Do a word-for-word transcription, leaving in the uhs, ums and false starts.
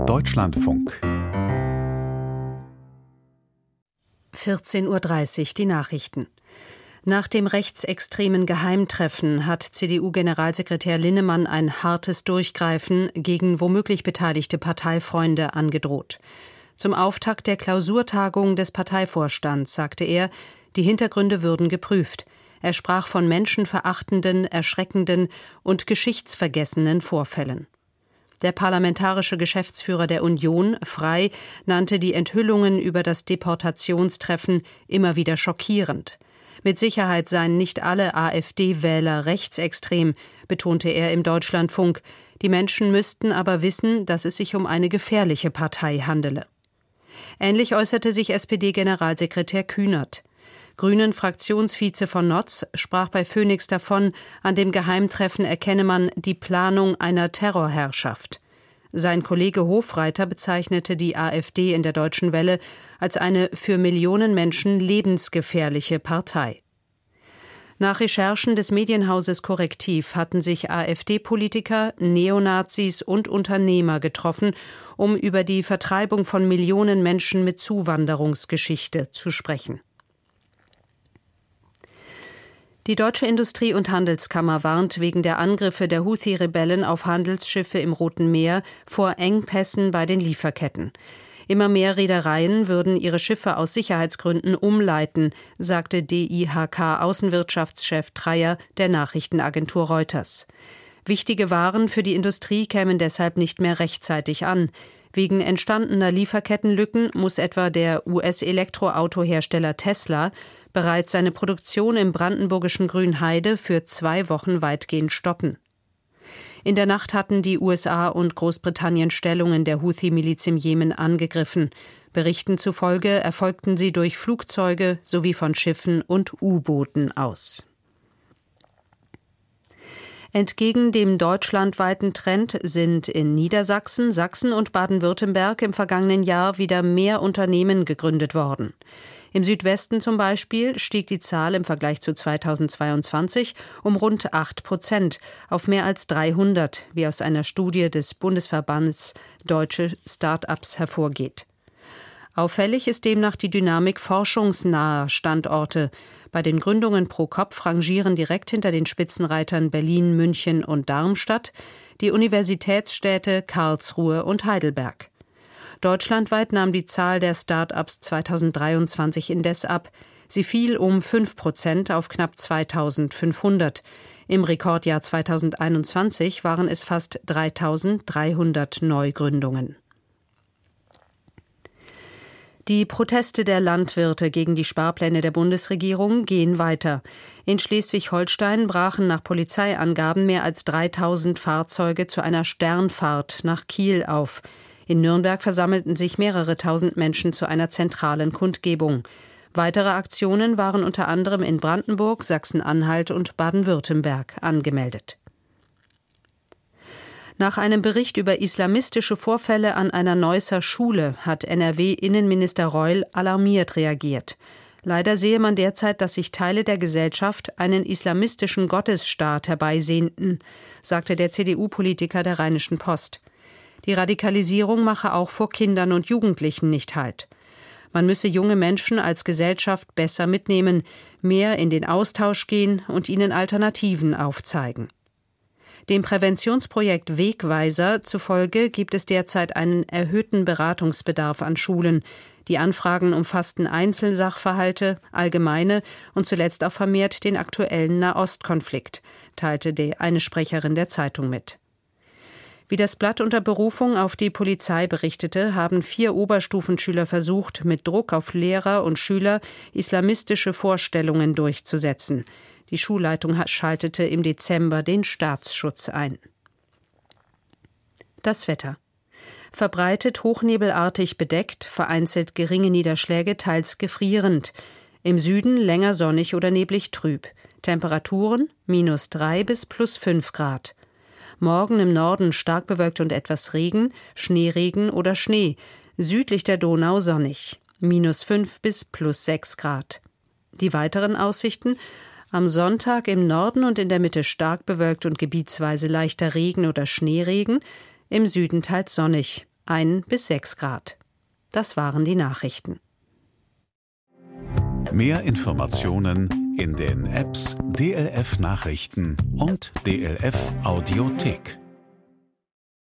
Deutschlandfunk. vierzehn Uhr dreißig, die Nachrichten. Nach dem rechtsextremen Geheimtreffen hat C D U-Generalsekretär Linnemann ein hartes Durchgreifen gegen womöglich beteiligte Parteifreunde angedroht. Zum Auftakt der Klausurtagung des Parteivorstands sagte er, die Hintergründe würden geprüft. Er sprach von menschenverachtenden, erschreckenden und geschichtsvergessenen Vorfällen. Der parlamentarische Geschäftsführer der Union, Frey, nannte die Enthüllungen über das Deportationstreffen immer wieder schockierend. Mit Sicherheit seien nicht alle AfD-Wähler rechtsextrem, betonte er im Deutschlandfunk. Die Menschen müssten aber wissen, dass es sich um eine gefährliche Partei handele. Ähnlich äußerte sich S P D-Generalsekretär Kühnert. Grünen-Fraktionsvize von Notz sprach bei Phoenix davon, an dem Geheimtreffen erkenne man die Planung einer Terrorherrschaft. Sein Kollege Hofreiter bezeichnete die AfD in der Deutschen Welle als eine für Millionen Menschen lebensgefährliche Partei. Nach Recherchen des Medienhauses Korrektiv hatten sich AfD-Politiker, Neonazis und Unternehmer getroffen, um über die Vertreibung von Millionen Menschen mit Zuwanderungsgeschichte zu sprechen. Die Deutsche Industrie- und Handelskammer warnt wegen der Angriffe der Houthi-Rebellen auf Handelsschiffe im Roten Meer vor Engpässen bei den Lieferketten. Immer mehr Reedereien würden ihre Schiffe aus Sicherheitsgründen umleiten, sagte D I H K-Außenwirtschaftschef Dreyer der Nachrichtenagentur Reuters. Wichtige Waren für die Industrie kämen deshalb nicht mehr rechtzeitig an. Wegen entstandener Lieferkettenlücken muss etwa der U S-Elektroautohersteller Tesla bereits seine Produktion im brandenburgischen Grünheide für zwei Wochen weitgehend stoppen. In der Nacht hatten die U S A und Großbritannien Stellungen der Houthi-Miliz im Jemen angegriffen. Berichten zufolge erfolgten sie durch Flugzeuge sowie von Schiffen und U-Booten aus. Entgegen dem deutschlandweiten Trend sind in Niedersachsen, Sachsen und Baden-Württemberg im vergangenen Jahr wieder mehr Unternehmen gegründet worden. Im Südwesten zum Beispiel stieg die Zahl im Vergleich zu zweitausendzweiundzwanzig um rund acht Prozent auf mehr als dreihundert, wie aus einer Studie des Bundesverbands Deutsche Start-ups hervorgeht. Auffällig ist demnach die Dynamik forschungsnaher Standorte. Bei den Gründungen pro Kopf rangieren direkt hinter den Spitzenreitern Berlin, München und Darmstadt die Universitätsstädte Karlsruhe und Heidelberg. Deutschlandweit nahm die Zahl der Start-ups zweitausenddreiundzwanzig indes ab. Sie fiel um fünf Prozent auf knapp zweitausendfünfhundert. Im Rekordjahr zweitausendeinundzwanzig waren es fast dreitausenddreihundert Neugründungen. Die Proteste der Landwirte gegen die Sparpläne der Bundesregierung gehen weiter. In Schleswig-Holstein brachen nach Polizeiangaben mehr als dreitausend Fahrzeuge zu einer Sternfahrt nach Kiel auf. In Nürnberg versammelten sich mehrere tausend Menschen zu einer zentralen Kundgebung. Weitere Aktionen waren unter anderem in Brandenburg, Sachsen-Anhalt und Baden-Württemberg angemeldet. Nach einem Bericht über islamistische Vorfälle an einer Neusser Schule hat N R W-Innenminister Reul alarmiert reagiert. Leider sehe man derzeit, dass sich Teile der Gesellschaft einen islamistischen Gottesstaat herbeisehnten, sagte der C D U-Politiker der Rheinischen Post. Die Radikalisierung mache auch vor Kindern und Jugendlichen nicht Halt. Man müsse junge Menschen als Gesellschaft besser mitnehmen, mehr in den Austausch gehen und ihnen Alternativen aufzeigen. Dem Präventionsprojekt Wegweiser zufolge gibt es derzeit einen erhöhten Beratungsbedarf an Schulen. Die Anfragen umfassten Einzelsachverhalte, allgemeine und zuletzt auch vermehrt den aktuellen Nahostkonflikt, teilte die eine Sprecherin der Zeitung mit. Wie das Blatt unter Berufung auf die Polizei berichtete, haben vier Oberstufenschüler versucht, mit Druck auf Lehrer und Schüler islamistische Vorstellungen durchzusetzen. Die Schulleitung schaltete im Dezember den Staatsschutz ein. Das Wetter. Verbreitet hochnebelartig bedeckt, vereinzelt geringe Niederschläge, teils gefrierend. Im Süden länger sonnig oder neblig trüb. Temperaturen minus drei bis plus fünf Grad. Morgen im Norden stark bewölkt und etwas Regen, Schneeregen oder Schnee. Südlich der Donau sonnig. Minus fünf bis plus sechs Grad. Die weiteren Aussichten: Am Sonntag im Norden und in der Mitte stark bewölkt und gebietsweise leichter Regen oder Schneeregen, im Süden teils sonnig. ein bis sechs Grad. Das waren die Nachrichten. Mehr Informationen in den Apps D L F Nachrichten und D L F Audiothek.